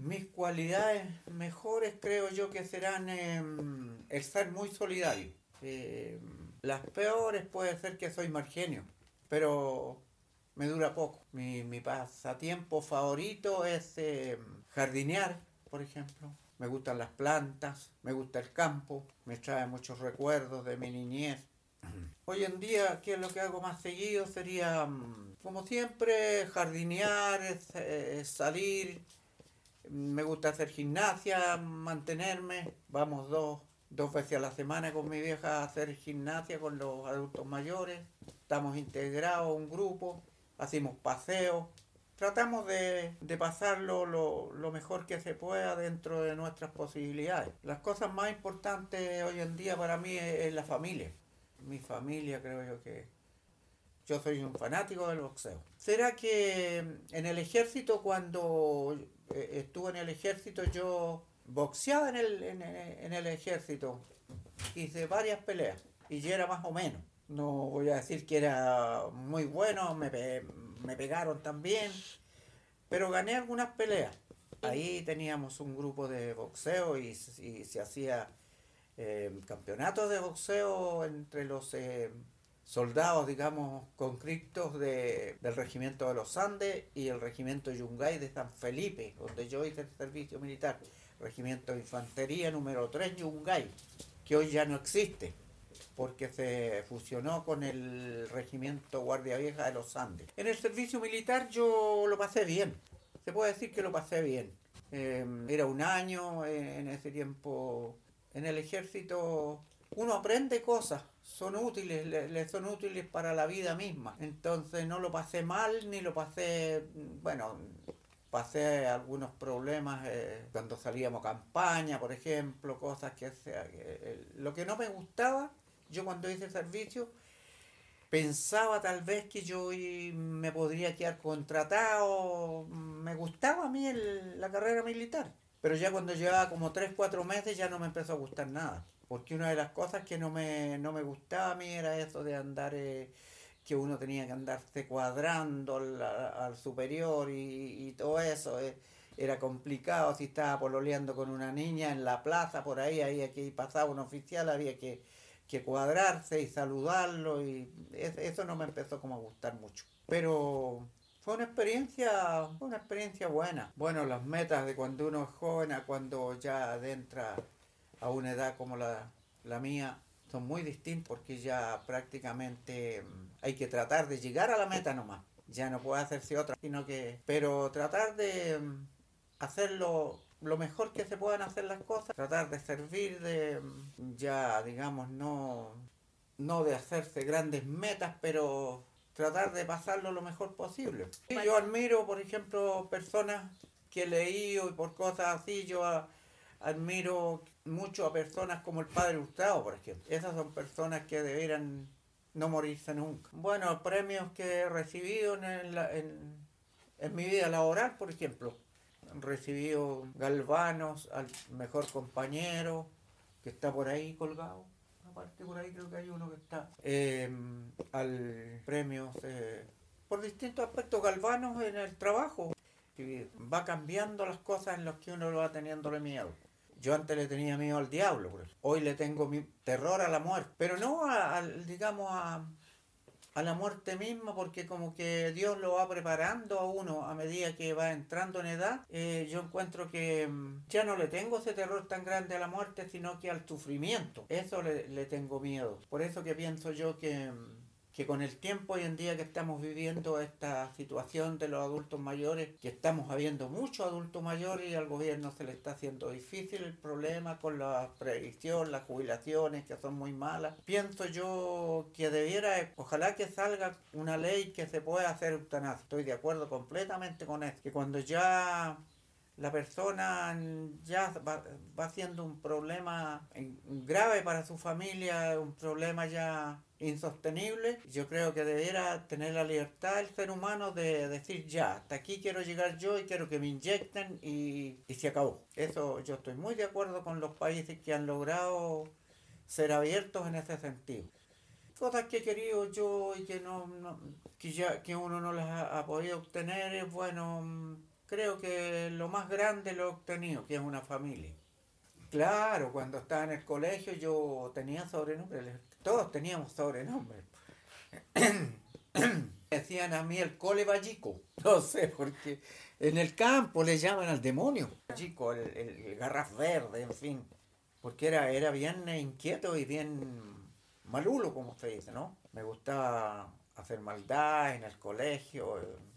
Mis cualidades mejores creo yo que serán el ser muy solidario. Eh, las peores puede ser que soy mal genio, pero me dura poco. Mi pasatiempo favorito es jardinear, por ejemplo. Me gustan las plantas, me gusta el campo, me trae muchos recuerdos de mi niñez. Hoy en día, ¿qué es lo que hago más seguido? Sería, como siempre, jardinear, salir. Me gusta hacer gimnasia, mantenerme. Vamos dos veces a la semana con mi vieja a hacer gimnasia con los adultos mayores. Estamos integrados a un grupo, hacemos paseos. Tratamos de pasarlo lo mejor que se pueda dentro de nuestras posibilidades. Las cosas más importantes hoy en día para mí es la familia. Mi familia creo yo que yo soy un fanático del boxeo. ¿Será que en el ejército, cuando estuve en el ejército, yo boxeaba en el ejército? Hice varias peleas y yo era más o menos. No voy a decir que era muy bueno, me pegaron también, pero gané algunas peleas. Ahí teníamos un grupo de boxeo y se hacía campeonatos de boxeo entre los soldados, digamos, conscriptos del regimiento de los Andes y el regimiento Yungay de San Felipe, donde yo hice el servicio militar. Regimiento de Infantería número 3 Yungay, que hoy ya no existe, porque se fusionó con el regimiento Guardia Vieja de los Andes. En el servicio militar yo lo pasé bien, se puede decir que lo pasé bien. Era un año en ese tiempo en el ejército. Uno aprende cosas, son útiles, le son útiles para la vida misma. Entonces no lo pasé mal, ni lo pasé, bueno, pasé algunos problemas cuando salíamos a campaña, por ejemplo, cosas lo que no me gustaba, yo cuando hice servicio, pensaba tal vez que yo me podría quedar contratado, me gustaba a mí la carrera militar, pero ya cuando llevaba como 3 4 meses ya no me empezó a gustar nada, porque una de las cosas que no me gustaba a mí era eso de andar, que uno tenía que andarse cuadrando al superior y todo eso. Era complicado si estaba pololeando con una niña en la plaza, por ahí, había que pasaba un oficial, había que cuadrarse y saludarlo y eso no me empezó como a gustar mucho. Pero fue una experiencia buena. Bueno, las metas de cuando uno es joven a cuando ya adentra a una edad como la mía son muy distintos, porque ya prácticamente hay que tratar de llegar a la meta nomás. Ya no puede hacerse otra, sino que, pero tratar de hacerlo lo mejor que se puedan hacer las cosas, tratar de servir de, ya digamos, no de hacerse grandes metas, pero tratar de pasarlo lo mejor posible. Y yo admiro, por ejemplo, personas que he leído y por cosas así, admiro mucho a personas como el padre Hurtado, por ejemplo. Esas son personas que debieran no morirse nunca. Bueno, premios que he recibido en mi vida laboral, por ejemplo. He recibido galvanos al mejor compañero, que está por ahí colgado. Aparte por ahí creo que hay uno que está. Al premios por distintos aspectos galvanos en el trabajo. Y va cambiando las cosas en las que uno lo va teniéndole miedo. Yo antes le tenía miedo al diablo, por eso. Hoy le tengo terror a la muerte. Pero no digamos, a la muerte misma, porque como que Dios lo va preparando a uno a medida que va entrando en edad. Yo encuentro que ya no le tengo ese terror tan grande a la muerte, sino que al sufrimiento. Eso le tengo miedo. Por eso que pienso yo que con el tiempo hoy en día que estamos viviendo esta situación de los adultos mayores, que estamos habiendo muchos adultos mayores y al gobierno se le está haciendo difícil el problema con la previsión, las jubilaciones que son muy malas, pienso yo que debiera, ojalá que salga una ley que se pueda hacer eutanasia. Estoy de acuerdo completamente con eso, que cuando ya la persona ya va siendo un problema grave para su familia, un problema ya insostenible, yo creo que debiera tener la libertad el ser humano de decir ya, hasta aquí quiero llegar yo y quiero que me inyecten y se acabó. Eso yo estoy muy de acuerdo con los países que han logrado ser abiertos en ese sentido. Cosas que he querido yo y que que uno no las ha podido obtener es bueno, creo que lo más grande lo he obtenido, que es una familia. Claro, cuando estaba en el colegio yo tenía sobrenombres, todos teníamos sobrenombres. Me decían a mí el cole vallico, no sé, porque en el campo le llaman al demonio. Vallico, el garraf verde, en fin, porque era bien inquieto y bien malulo, como se dice, ¿no? Me gustaba hacer maldad en el colegio,